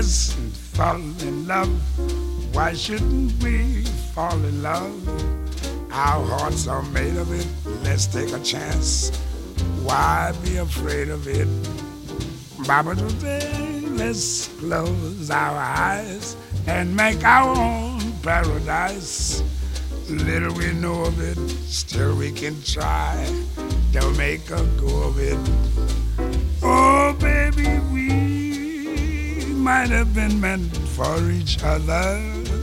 let's fall in love. Why shouldn't we fall in love? Our hearts are made of it. Let's take a chance. Why be afraid of it? Baba, today, let's close our eyes and make our own paradise. Little we know of it, still we can try to make a go of it. Oh, baby, we might have been meant for each other,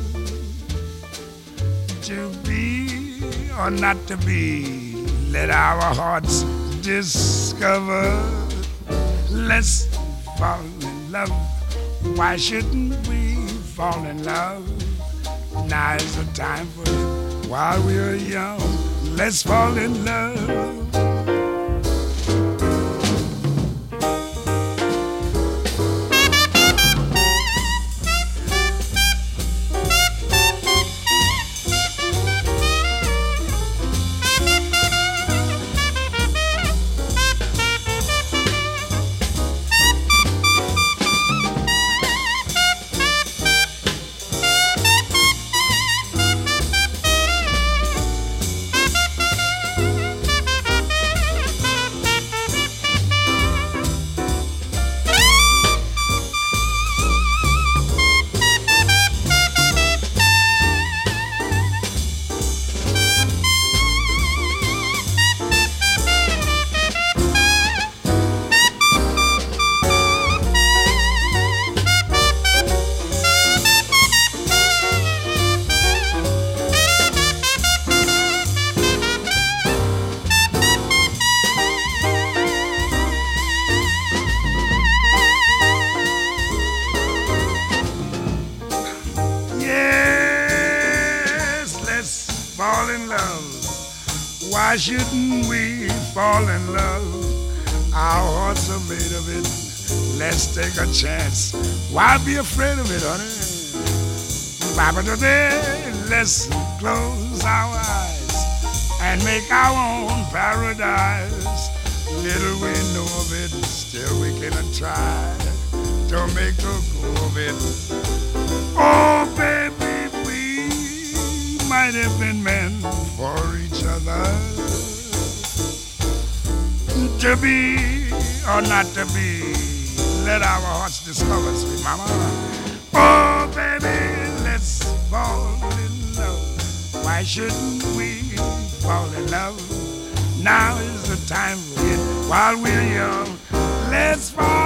to be or not to be. Let our hearts discover. Let's fall in love. Why shouldn't we fall in love? Now is the time for it. While we're young, let's fall in love. Fall in love. Why shouldn't we fall in love? Our hearts are made of it. Let's take a chance. Why be afraid of it, honey? Baba, today, let's close our eyes and make our own paradise. Little we know of it, still we can try to make a go of it. Oh, baby, might have been meant for each other, to be or not to be. Let our hearts discover, sweet mama. Oh, baby, let's fall in love. Why shouldn't we fall in love? Now is the time for it while we're young. Let's fall